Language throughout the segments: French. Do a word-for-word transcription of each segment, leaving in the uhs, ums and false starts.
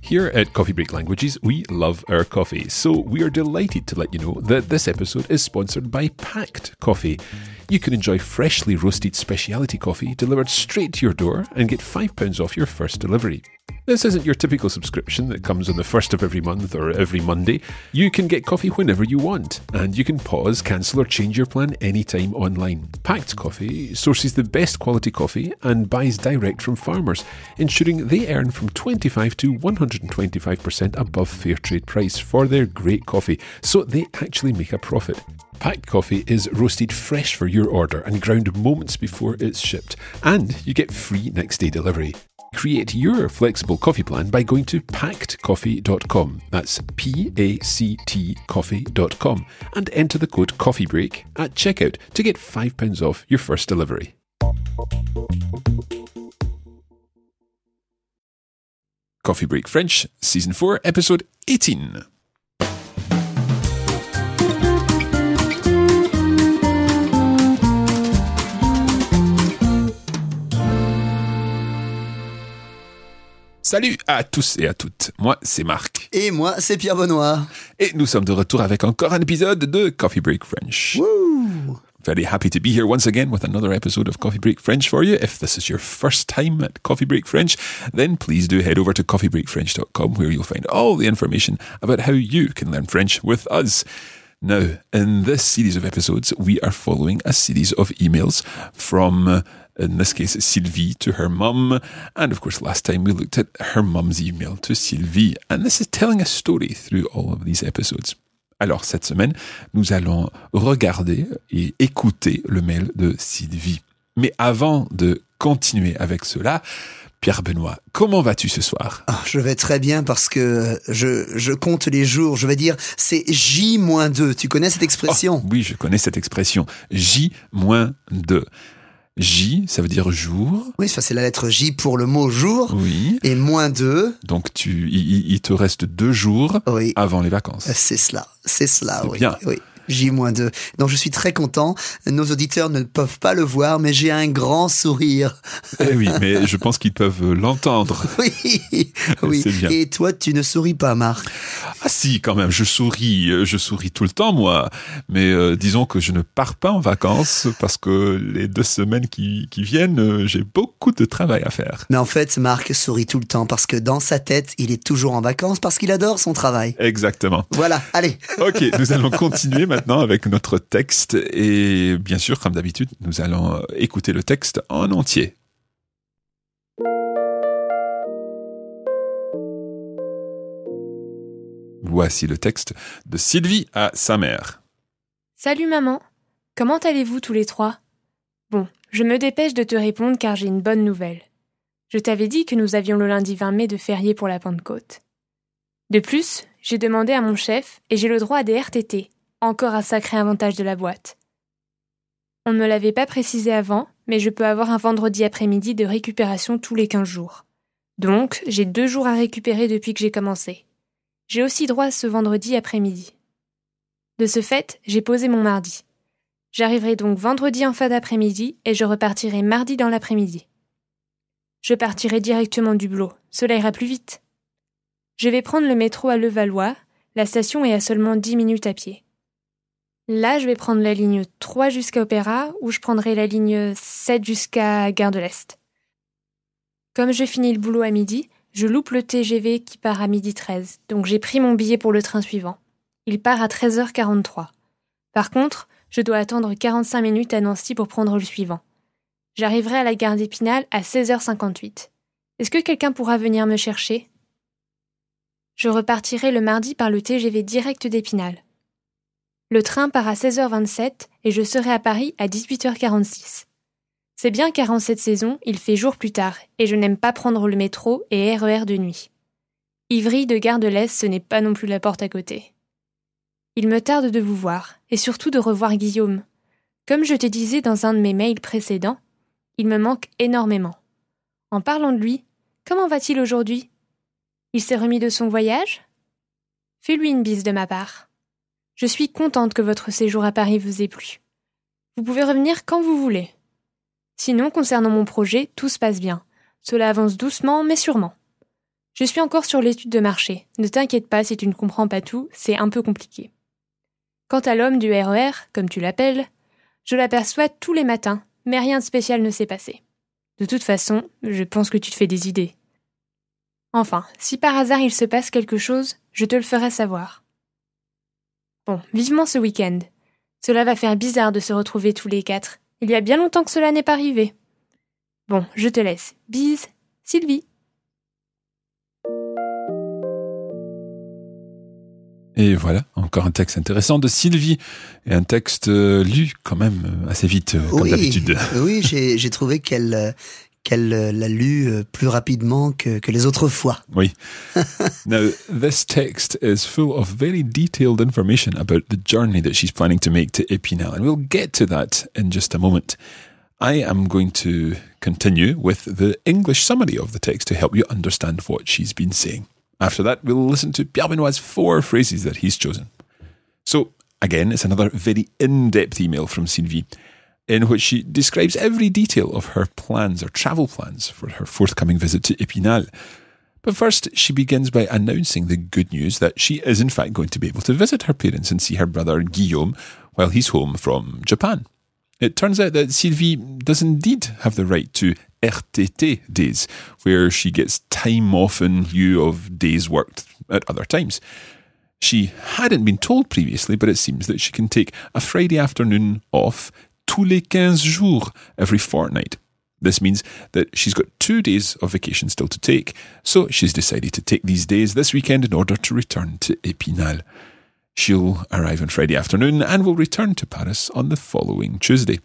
Here at Coffee Break Languages, we love our coffee, so we are delighted to let you know that this episode is sponsored by Pact Coffee. You can enjoy freshly roasted specialty coffee delivered straight to your door and get five pounds off your first delivery. This isn't your typical subscription that comes on the first of every month or every Monday. You can get coffee whenever you want, and you can pause, cancel or change your plan anytime online. Pact Coffee sources the best quality coffee and buys direct from farmers, ensuring they earn from twenty-five to one hundred twenty-five percent above fair trade price for their great coffee, so they actually make a profit. Pact Coffee is roasted fresh for your order and ground moments before it's shipped, and you get free next day delivery. Create your flexible coffee plan by going to pact coffee dot com. That's P A C T coffee dot com and enter the code COFFEEBREAK at checkout to get five pounds off your first delivery. Coffee Break French, Season four, Episode eighteen. Salut à tous et à toutes, moi c'est Marc. Et moi c'est Pierre Benoît. Et nous sommes de retour avec encore un épisode de Coffee Break French. Woo! Very happy to be here once again with another episode of Coffee Break French for you. If this is your first time at Coffee Break French, then please do head over to coffee break french dot com where you'll find all the information about how you can learn French with us. Now, in this series of episodes, we are following a series of emails from, uh, in this case, Sylvie to her mum. And of course, last time we looked at her mum's email to Sylvie. And this is telling a story through all of these episodes. Alors, cette semaine, nous allons regarder et écouter le mail de Sylvie. Mais avant de continuer avec cela, Pierre Benoît, comment vas-tu ce soir? Oh, je vais très bien parce que je, je compte les jours. Je vais dire, c'est J moins deux. Tu connais cette expression? Oh, oui, je connais cette expression. J moins deux. J, ça veut dire jour. Oui, ça c'est la lettre J pour le mot jour. Oui. Et moins deux. Donc tu, il, il te reste deux jours oui. avant les vacances. C'est cela, c'est cela, c'est oui. Bien. Oui. J moins deux. Donc je suis très content. Nos auditeurs ne peuvent pas le voir, mais j'ai un grand sourire. Eh oui, mais je pense qu'ils peuvent l'entendre. Oui, oui. C'est bien. Et toi, tu ne souris pas, Marc? Ah si, quand même, je souris, je souris tout le temps, moi. Mais euh, disons que je ne pars pas en vacances parce que les deux semaines qui, qui viennent, euh, j'ai beaucoup de travail à faire. Mais en fait, Marc sourit tout le temps parce que dans sa tête, il est toujours en vacances parce qu'il adore son travail. Exactement. Voilà, allez. Ok, nous allons continuer maintenant. Maintenant avec notre texte et bien sûr, comme d'habitude, nous allons écouter le texte en entier. Voici le texte de Sylvie à sa mère. Salut maman, comment allez-vous tous les trois? Bon, je me dépêche de te répondre car j'ai une bonne nouvelle. Je t'avais dit que nous avions le lundi vingt mai de férié pour la Pentecôte. De plus, j'ai demandé à mon chef et j'ai le droit à des R T T. Encore un sacré avantage de la boîte. On ne me l'avait pas précisé avant, mais je peux avoir un vendredi après-midi de récupération tous les quinze jours. Donc, j'ai deux jours à récupérer depuis que j'ai commencé. J'ai aussi droit à ce vendredi après-midi. De ce fait, j'ai posé mon mardi. J'arriverai donc vendredi en fin d'après-midi et je repartirai mardi dans l'après-midi. Je partirai directement du boulot, cela ira plus vite. Je vais prendre le métro à Levallois, la station est à seulement dix minutes à pied. Là, je vais prendre la ligne trois jusqu'à Opéra, ou je prendrai la ligne sept jusqu'à Gare de l'Est. Comme je finis le boulot à midi, je loupe le T G V qui part à midi treize, donc j'ai pris mon billet pour le train suivant. Il part à treize heures quarante-trois. Par contre, je dois attendre quarante-cinq minutes à Nancy pour prendre le suivant. J'arriverai à la gare d'Épinal à seize heures cinquante-huit. Est-ce que quelqu'un pourra venir me chercher? Je repartirai le mardi par le T G V direct d'Épinal. Le train part à seize heures vingt-sept et je serai à Paris à dix-huit heures quarante-six. C'est bien car en cette saison, il fait jour plus tard et je n'aime pas prendre le métro et R E R de nuit. Ivry de Gare de l'Est, ce n'est pas non plus la porte à côté. Il me tarde de vous voir et surtout de revoir Guillaume. Comme je te disais dans un de mes mails précédents, il me manque énormément. En parlant de lui, comment va-t-il aujourd'hui? Il s'est remis de son voyage? Fais-lui une bise de ma part. Je suis contente que votre séjour à Paris vous ait plu. Vous pouvez revenir quand vous voulez. Sinon, concernant mon projet, tout se passe bien. Cela avance doucement, mais sûrement. Je suis encore sur l'étude de marché. Ne t'inquiète pas si tu ne comprends pas tout, c'est un peu compliqué. Quant à l'homme du R E R, comme tu l'appelles, je l'aperçois tous les matins, mais rien de spécial ne s'est passé. De toute façon, je pense que tu te fais des idées. Enfin, si par hasard il se passe quelque chose, je te le ferai savoir. Bon, vivement ce week-end. Cela va faire bizarre de se retrouver tous les quatre. Il y a bien longtemps que cela n'est pas arrivé. Bon, je te laisse. Bise, Sylvie. Et voilà, encore un texte intéressant de Sylvie, et un texte euh, lu quand même euh, assez vite, euh, comme oui, d'habitude. Oui, j'ai, j'ai trouvé qu'elle, euh, qu'elle euh, l'a lu euh, plus rapidement que, que les autres fois. Oui. Now, this text is full of very detailed information about the journey that she's planning to make to Épinal, and we'll get to that in just a moment. I am going to continue with the English summary of the text to help you understand what she's been saying. After that, we'll listen to Pierre Benoit's four phrases that he's chosen. So, again, it's another very in-depth email from Sylvie, in which she describes every detail of her plans or travel plans for her forthcoming visit to Épinal. But first, she begins by announcing the good news that she is in fact going to be able to visit her parents and see her brother Guillaume while he's home from Japan. It turns out that Sylvie does indeed have the right to R T T days, where she gets time off in lieu of days worked at other times. She hadn't been told previously, but it seems that she can take a Friday afternoon off tous les quinze jours, every fortnight. This means that she's got two days of vacation still to take, so she's decided to take these days this weekend in order to return to Épinal. She'll arrive on Friday afternoon and will return to Paris on the following Tuesday.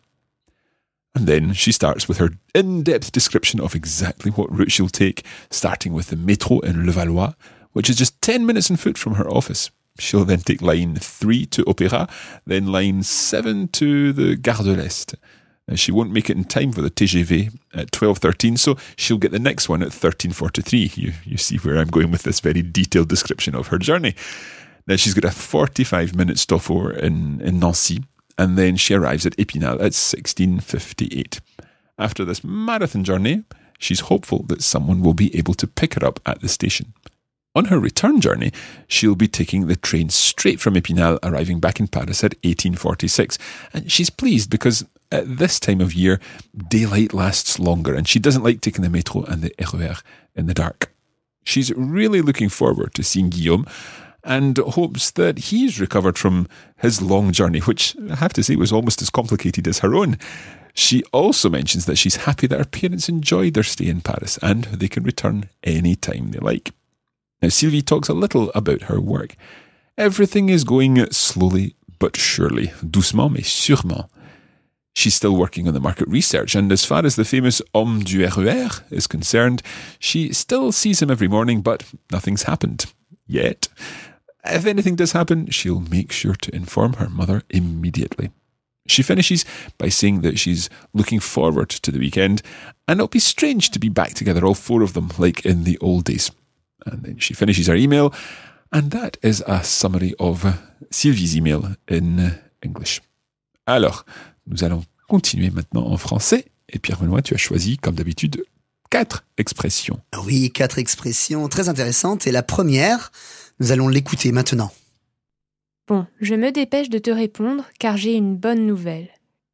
And then she starts with her in-depth description of exactly what route she'll take, starting with the métro in Levallois, which is just ten minutes on foot from her office. She'll then take line three to Opéra, then line seven to the Gare de l'Est. She won't make it in time for the T G V at twelve thirteen, so she'll get the next one at thirteen forty-three. You, you see where I'm going with this very detailed description of her journey. Now, she's got a forty-five minute stopover in, in Nancy, and then she arrives at Épinal at sixteen fifty-eight. After this marathon journey, she's hopeful that someone will be able to pick her up at the station. On her return journey, she'll be taking the train straight from Épinal, arriving back in Paris at eighteen forty-six. And she's pleased because at this time of year, daylight lasts longer, and she doesn't like taking the métro and the R E R in the dark. She's really looking forward to seeing Guillaume, and hopes that he's recovered from his long journey, which I have to say was almost as complicated as her own. She also mentions that she's happy that her parents enjoyed their stay in Paris and they can return any time they like. Now, Sylvie talks a little about her work. Everything is going slowly but surely, doucement mais sûrement. She's still working on the market research, and as far as the famous homme du R E R is concerned, she still sees him every morning, but nothing's happened yet. If anything does happen, she'll make sure to inform her mother immediately. She finishes by saying that she's looking forward to the weekend, and it'll be strange to be back together, all four of them, like in the old days. And then she finishes her email, and that is a summary of Sylvie's email in English. Alors, nous allons continuer maintenant en français, et Pierre Benoit, tu as choisi, comme d'habitude, quatre expressions. Oui, quatre expressions très intéressantes, et la première, nous allons l'écouter maintenant. Bon, je me dépêche de te répondre car j'ai une bonne nouvelle.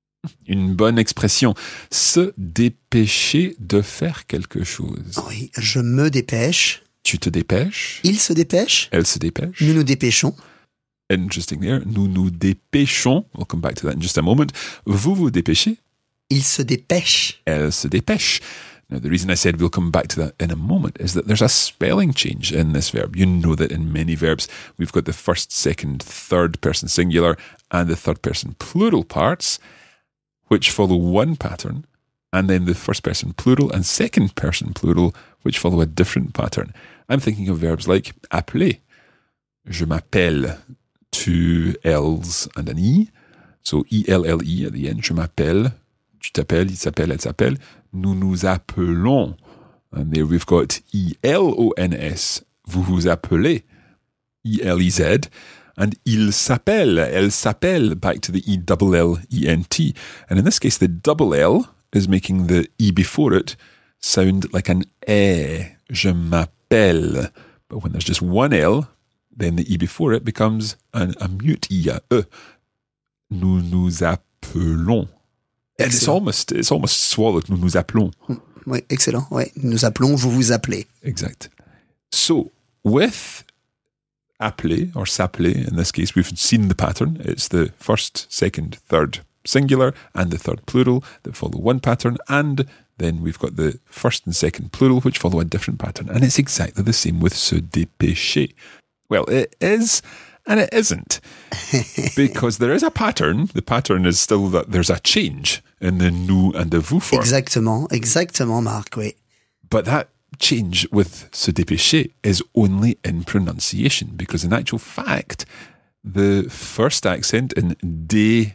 Une bonne expression. Se dépêcher de faire quelque chose. Oui, je me dépêche. Tu te dépêches. Il se dépêche. Elle se dépêche. Nous nous dépêchons. Interesting there. Nous nous dépêchons. We'll come back to that in just a moment. Vous vous dépêchez. Il se dépêche. Elle se dépêche. Now, the reason I said we'll come back to that in a moment is that there's a spelling change in this verb. You know that in many verbs, we've got the first, second, third person singular and the third person plural parts, which follow one pattern, and then the first person plural and second person plural, which follow a different pattern. I'm thinking of verbs like appeler. Je m'appelle, two L's and an E. So E L L E at the end. Je m'appelle. Tu t'appelles, il s'appelle, elle s'appelle. Nous nous appelons. And there we've got E L O N S. Vous vous appelez. E L E Z. And il s'appelle, elle s'appelle, back to the E double L E N T. And in this case, the double L is making the E before it sound like an E. Je m'appelle. appelle. But when there's just one L, then the E before it becomes an, a mute E, a E. Nous nous appelons. And it's almost, it's almost swallowed. Nous nous appelons. Oui, excellent. Oui, nous appelons, vous vous appelez. Exact. So, with appeler, or s'appeler, in this case, we've seen the pattern. It's the first, second, third singular and the third plural that follow one pattern, and then we've got the first and second plural which follow a different pattern. And it's exactly the same with se dépêcher. Well, it is and it isn't. Because there is a pattern. The pattern is still that there's a change in the nous and the vous form. Exactement, exactement, Marc, oui. But that change with se dépêcher is only in pronunciation, because in actual fact, the first accent in dépêche,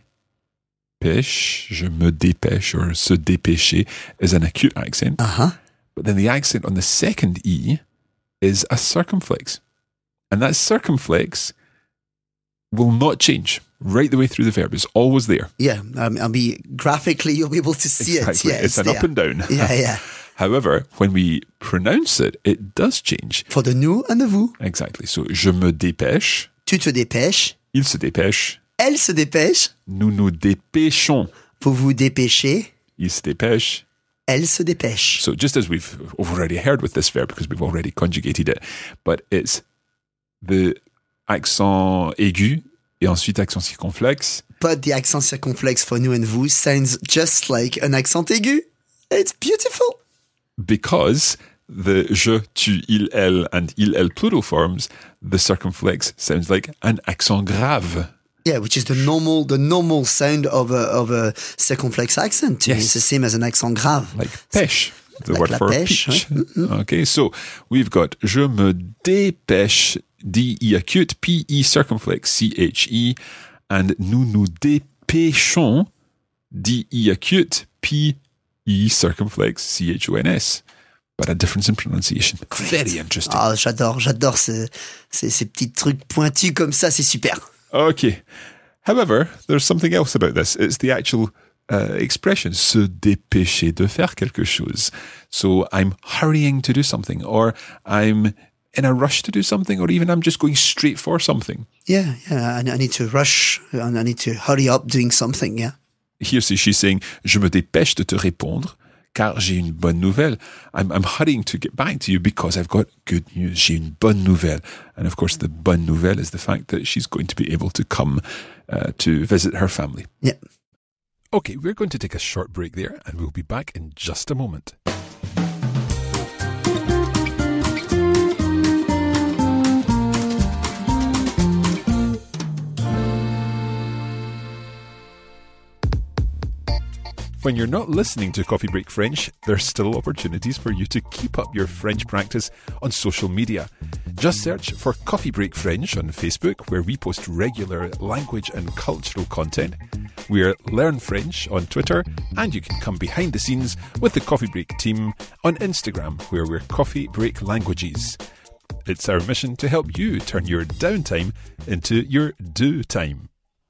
je me dépêche, or se dépêcher, is an acute accent. Uh-huh. But then the accent on the second E is a circumflex. And that circumflex will not change right the way through the verb. It's always there. Yeah, um, I'll be graphically, you'll be able to see exactly. it. Yeah, it's, it's an there. up and down. Yeah, yeah. However, when we pronounce it, it does change. For the nous and the vous. Exactly. So, je me dépêche. Tu te dépêches. Il se dépêche. Elle se dépêche. Nous nous dépêchons. Vous vous dépêchez. Il se dépêche. Elle se dépêche. So, just as we've already heard with this verb, because we've already conjugated it, but it's the accent aigu et ensuite accent circonflexe. But the accent circonflexe for nous and vous sounds just like an accent aigu. It's beautiful. Because the je, tu, il, elle, and il, elle plural forms, the circumflex sounds like an accent grave. Yeah, which is the normal the normal sound of a of a circumflex accent. To yes. me. It's the same as an accent grave. Like pêche, the like word la for pêche, peach. Ouais. Mm-hmm. Okay, so we've got je me dépêche, D E acute, P E circumflex, C H E, and nous nous dépêchons, D E acute, P E circumflex, C H O N S. But a difference in pronunciation. Great. Very interesting. Ah, j'adore, j'adore ce, ces, ces petits trucs pointus comme ça, c'est super. Okay. However, there's something else about this. It's the actual uh, expression, se dépêcher de faire quelque chose. So I'm hurrying to do something, or I'm in a rush to do something, or even I'm just going straight for something. Yeah, yeah, I, I need to rush, and I need to hurry up doing something, yeah. Here she's saying, je me dépêche de te répondre, car j'ai une bonne nouvelle. I'm, I'm hurrying to get back to you because I've got good news. J'ai une bonne nouvelle. And of course, the bonne nouvelle is the fact that she's going to be able to come uh, to visit her family. Yeah. Okay, we're going to take a short break there, and we'll be back in just a moment. When you're not listening to Coffee Break French, there's still opportunities for you to keep up your French practice on social media. Just search for Coffee Break French on Facebook, where we post regular language and cultural content. We're Learn French on Twitter, and you can come behind the scenes with the Coffee Break team on Instagram, where we're Coffee Break Languages. It's our mission to help you turn your downtime into your do time.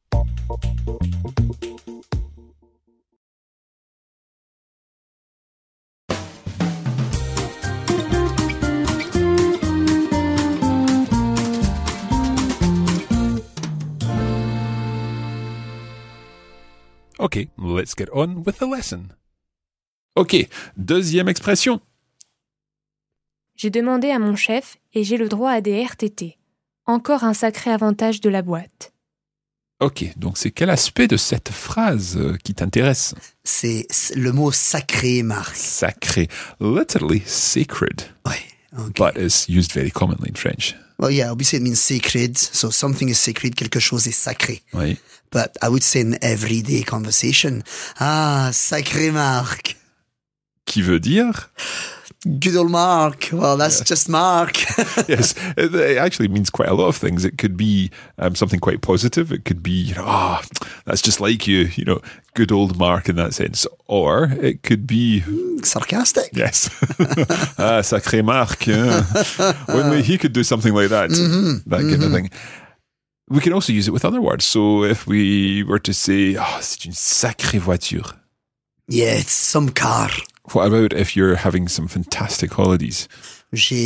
Okay, let's get on with the lesson. Ok, deuxième expression. J'ai demandé à mon chef et j'ai le droit à des R T T. Encore un sacré avantage de la boîte. Ok, donc c'est quel aspect de cette phrase euh, qui t'intéresse? C'est le mot sacré, Marc. Sacré. Literally sacred. Ouais, okay. But it's used very commonly in French. Well, yeah, obviously it means sacred. So something is sacred, quelque chose est sacré. Oui. But I would say in everyday conversation, ah, sacré Marc. Qui veut dire? Good old Mark. Well, that's yeah. just Mark. Yes, it, it actually means quite a lot of things. It could be um, something quite positive. It could be, you know, ah, oh, that's just like you, you know, good old Mark in that sense. Or it could be... sarcastic. Yes. Ah, sacré Marc. Yeah. Only he could do something like that. Mm-hmm. That kind mm-hmm. of thing. We can also use it with other words. So if we were to say, oh, c'est une sacrée voiture. Yeah, it's some car. What about if you're having some fantastic holidays? J'ai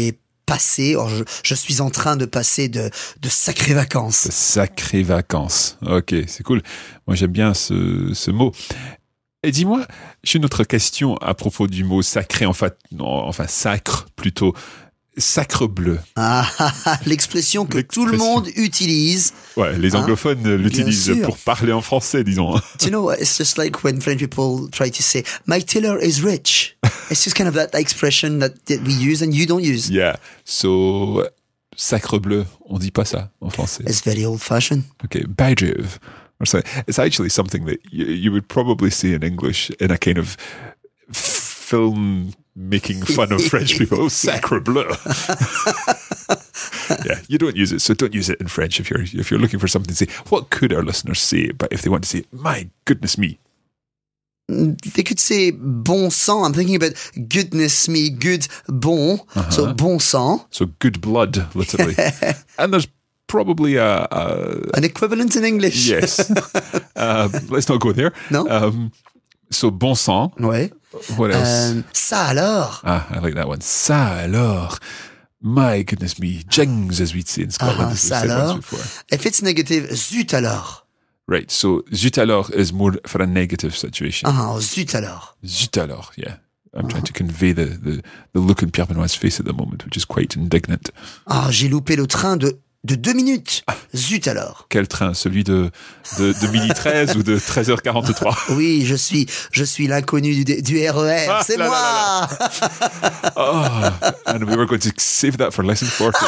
passer, or je, je suis en train de passer de, de sacrées vacances. De sacrées vacances. Ok, c'est cool. Moi, j'aime bien ce, ce mot. Et dis-moi, j'ai une autre question à propos du mot sacré, enfin, non, enfin sacre plutôt. Sacre bleu. Ah, ah, ah, l'expression que L'expression. tout le monde utilise. Ouais, les anglophones Ah, l'utilisent bien sûr. pour parler en français, disons. Do you know what? It's just like when French people try to say, my tailor is rich. It's just kind of that expression that, that we use and you don't use. Yeah, so sacre bleu, on dit pas ça en français. It's very old fashioned. Okay, Bajov. Or so it's actually something that you, you would probably say in English in a kind of film making fun of French people. Oh, sacre bleu. Yeah, you don't use it, so don't use it in French if you're if you're looking for something to say. What could our listeners say? But if they want to say, my goodness me, They could say bon sang. I'm thinking about goodness me, good, bon. Uh-huh. So bon sang. so good blood, literally. And there's probably a, a An equivalent in English. yes. uh, let's not go there. No? Um, so bon sang. Ouais. What else? Euh, ça alors. Ah, I like that one. Ça alors. My goodness me. Jings, as we'd say in Scotland. Ah, as we've ça said once alors. before. If it's negative, zut alors. Right, so zut alors is more for a negative situation. Ah, zut alors. Zut alors, yeah. I'm trying to convey the, the, the look on Pierre Benoit's face at the moment, which is quite indignant. Ah, j'ai loupé le train de, de deux minutes. Zut alors. Quel train? Celui de, de, de midi treize ou de treize heures quarante-trois? Oui, je suis, je suis l'inconnu du, du R E R. Ah, C'est là, moi. là, Oh, and we were going to save that for lesson forty.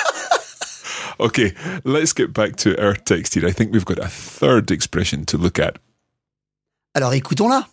Okay, let's get back to our text here. I think we've got a third expression to look at. Alors écoutons-la.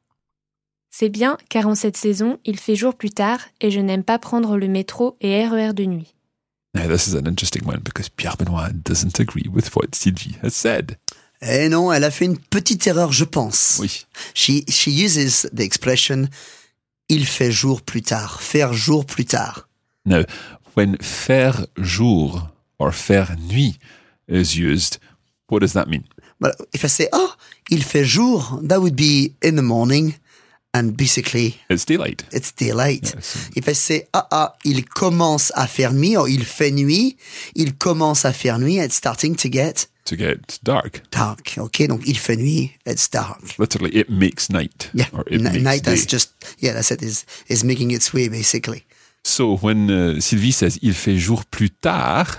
C'est bien, car en cette saison, il fait jour plus tard et je n'aime pas prendre le métro et R E R de nuit. Now, this is an interesting one because Pierre Benoit doesn't agree with what Sylvie has said. Eh non, elle a fait une petite erreur, je pense. Oui. She, she uses the expression il fait jour plus tard, faire jour plus tard. Now, when faire jour or faire nuit is used, what does that mean? But if I say, oh, il fait jour, that would be in the morning, and basically It's daylight. it's daylight. Yeah, so- If I say, ah, ah, il commence à faire nuit, or il fait nuit, il commence à faire nuit, it's starting to get To get dark. dark. Okay, donc il fait nuit, it's dark. Literally, it makes night. Yeah, Or it N- makes night day. is just, yeah, that's it, is, is making its way, basically. So when uh, Sylvie says il fait jour plus tard,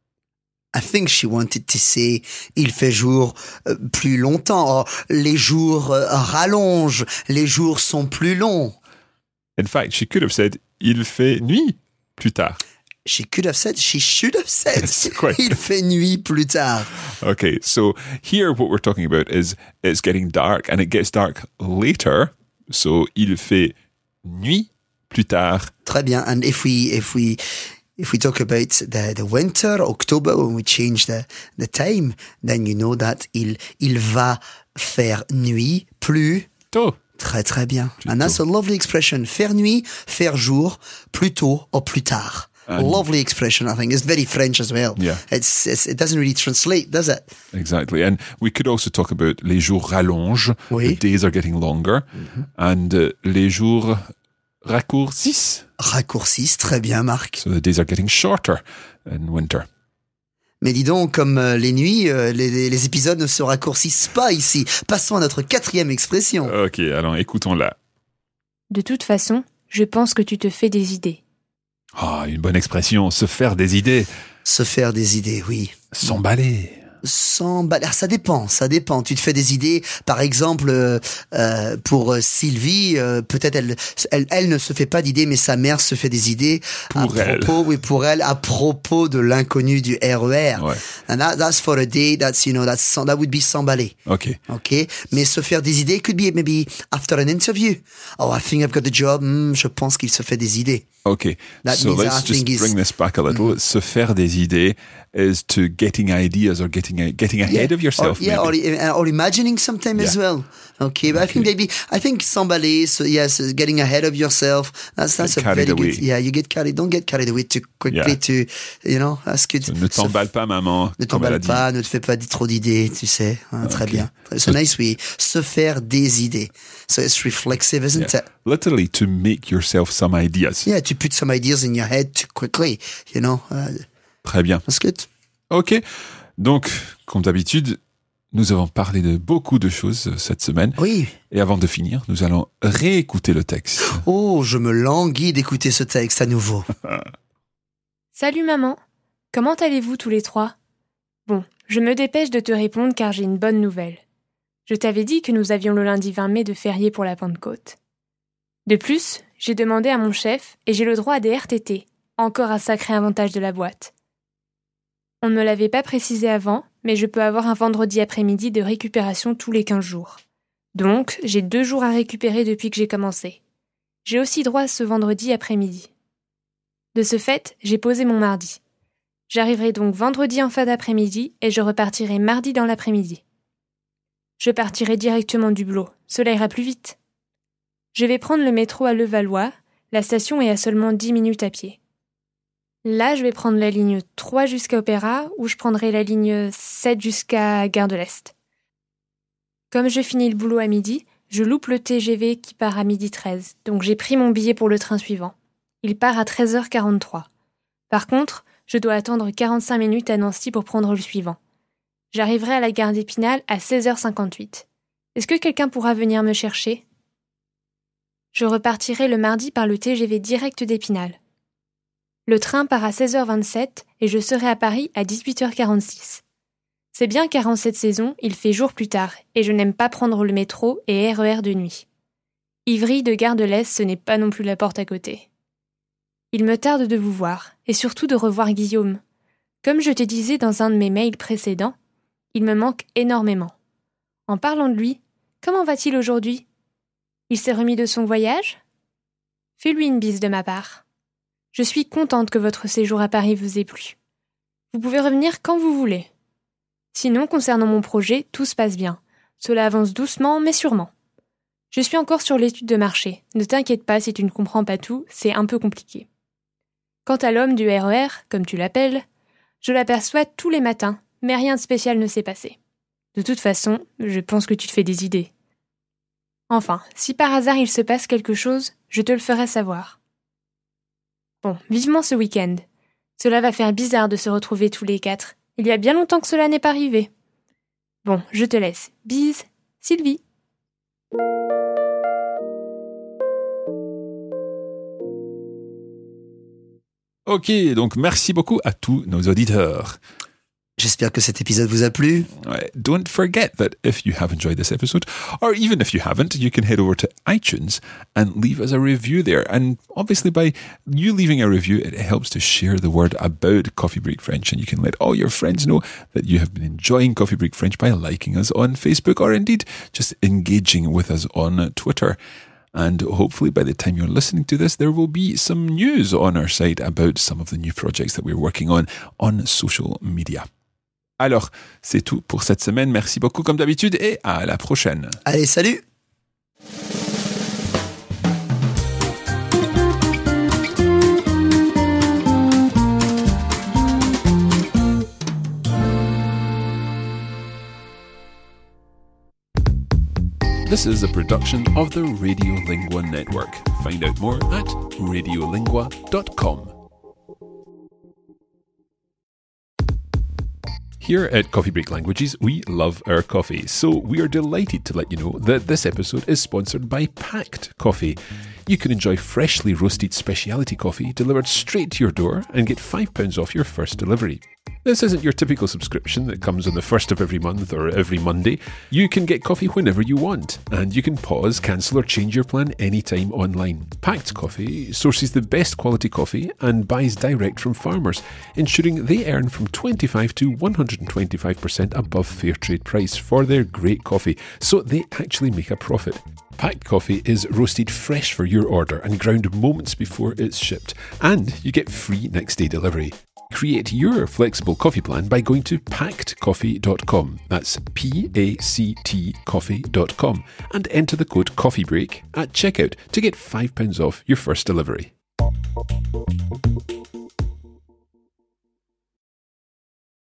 I think she wanted to say il fait jour euh, plus longtemps, or les jours euh, rallongent, les jours sont plus longs. in fact, she could have said il fait nuit plus tard. She could have said, she should have said, It's quite- il fait nuit plus tard. Okay, so here what we're talking about is it's getting dark and it gets dark later. So il fait nuit plus tard. Très bien. And if we, if we, if we talk about the, the winter, October, when we change the, the time, then you know that il, il va faire nuit plus Tôt. très très bien. Plus And that's tôt. a lovely expression. Faire nuit, faire jour, plus tôt or plus tard. And- lovely expression, I think. It's very French as well. Yeah. It's, it's it doesn't really translate, does it? Exactly. And we could also talk about les jours rallongent. Oui. The days are getting longer. And uh, les jours raccourcissent. Raccourcissent, très bien, Marc. So the days are getting shorter in winter. Mais dis donc, comme euh, les nuits, euh, les, les- les épisodes ne se raccourcissent pas ici. Passons à notre quatrième expression. Ok, alors écoutons-la. De toute façon, je pense que tu te fais des idées. Ah, une bonne expression, se faire des idées. Se faire des idées, oui. S'emballer. Sans ba- ah, ça dépend, ça dépend. Tu te fais des idées, par exemple, euh, euh, pour euh, Sylvie, euh, peut-être elle, elle, elle ne se fait pas d'idées, mais sa mère se fait des idées Pour à elle. propos, oui, pour elle, à propos de l'inconnu du R E R. Ouais. And that, that's for a day. That's you know, that's that would be s'emballer. Ok. Okay, mais se faire des idées could be maybe after an interview. Oh, I think I've got the job. Hmm, je pense qu'il se fait des idées. Okay, That so means I let's just think is- bring this back a little. Se faire des idées is to getting ideas or getting getting a, getting ahead yeah. of yourself. Or, yeah, or, or imagining sometimes yeah. as well. Okay, but okay. I think maybe I think somebody, so yes, getting ahead of yourself. That's that's get a very away. good. Yeah, you get carried. Don't get carried away too quickly. Yeah. To you know, that's good. Ne t'emballe pas, maman. Ne t'emballe pas, ne te fais pas trop d'idées, tu sais. Hein, très okay. bien. So nice, oui. Se faire des idées. So it's reflexive, isn't yeah. it? Literally to make yourself some ideas. Yeah, to put some ideas in your head too quickly. You know. Uh, Très bien. That's good. Ok. Donc, comme d'habitude, nous avons parlé de beaucoup de choses cette semaine. Oui. Et avant de finir, nous allons réécouter le texte. Oh, je me languis d'écouter ce texte à nouveau. Salut maman. Comment allez-vous tous les trois ? Bon, je me dépêche de te répondre car j'ai une bonne nouvelle. Je t'avais dit que nous avions le lundi vingt mai de férié pour la Pentecôte. De plus, j'ai demandé à mon chef et j'ai le droit à des R T T. Encore un sacré avantage de la boîte. On ne me l'avait pas précisé avant, mais je peux avoir un vendredi après-midi de récupération tous les quinze jours. Donc, j'ai deux jours à récupérer depuis que j'ai commencé. J'ai aussi droit à ce vendredi après-midi. De ce fait, j'ai posé mon mardi. J'arriverai donc vendredi en fin d'après-midi et je repartirai mardi dans l'après-midi. Je partirai directement du boulot, cela ira plus vite. Je vais prendre le métro à Levallois, la station est à seulement dix minutes à pied. Là, je vais prendre la ligne trois jusqu'à Opéra, ou je prendrai la ligne sept jusqu'à Gare de l'Est. Comme je finis le boulot à midi, je loupe le T G V qui part à midi treize, donc j'ai pris mon billet pour le train suivant. Il part à treize heures quarante-trois. Par contre, je dois attendre quarante-cinq minutes à Nancy pour prendre le suivant. J'arriverai à la gare d'Épinal à seize heures cinquante-huit. Est-ce que quelqu'un pourra venir me chercher ? Je repartirai le mardi par le T G V direct d'Épinal. Le train part à seize heures vingt-sept et je serai à Paris à dix-huit heures quarante-six. C'est bien car en cette saison, il fait jour plus tard et je n'aime pas prendre le métro et R E R de nuit. Ivry de Gare de l'Est, ce n'est pas non plus la porte à côté. Il me tarde de vous voir et surtout de revoir Guillaume. Comme je te disais dans un de mes mails précédents, il me manque énormément. En parlant de lui, comment va-t-il aujourd'hui ? Il s'est remis de son voyage ? Fais-lui une bise de ma part. Je suis contente que votre séjour à Paris vous ait plu. Vous pouvez revenir quand vous voulez. Sinon, concernant mon projet, tout se passe bien. Cela avance doucement, mais sûrement. Je suis encore sur l'étude de marché. Ne t'inquiète pas si tu ne comprends pas tout, c'est un peu compliqué. Quant à l'homme du R E R, comme tu l'appelles, je l'aperçois tous les matins, mais rien de spécial ne s'est passé. De toute façon, je pense que tu te fais des idées. Enfin, si par hasard il se passe quelque chose, je te le ferai savoir. Bon, vivement ce week-end. Cela va faire bizarre de se retrouver tous les quatre. Il y a bien longtemps que cela n'est pas arrivé. Bon, je te laisse. Bise, Sylvie. Ok, donc merci beaucoup à tous nos auditeurs. J'espère que cet épisode vous a plu. Don't forget that if you have enjoyed this episode, or even if you haven't, you can head over to iTunes and leave us a review there. And obviously by you leaving a review, it helps to share the word about Coffee Break French. And you can let all your friends know that you have been enjoying Coffee Break French by liking us on Facebook or indeed just engaging with us on Twitter. And hopefully by the time you're listening to this, there will be some news on our site about some of the new projects that we're working on on social media. Alors, c'est tout pour cette semaine. Merci beaucoup comme d'habitude et à la prochaine. Allez, salut! This is a production of the Radiolingua Network. Find out more at radiolingua dot com. Here at Coffee Break Languages, we love our coffee, so we are delighted to let you know that this episode is sponsored by Pact Coffee. You can enjoy freshly roasted specialty coffee delivered straight to your door and get five pounds off your first delivery. This isn't your typical subscription that comes on the first of every month or every Monday. You can get coffee whenever you want, and you can pause, cancel or change your plan anytime online. Pact Coffee sources the best quality coffee and buys direct from farmers, ensuring they earn from twenty-five to one hundred twenty-five percent above fair trade price for their great coffee, so they actually make a profit. Pact Coffee is roasted fresh for your order and ground moments before it's shipped, and you get free next day delivery. Create your flexible coffee plan by going to pact coffee dot com. That's P A C T coffee dot com and enter the code COFFEEBREAK at checkout to get five pounds off your first delivery.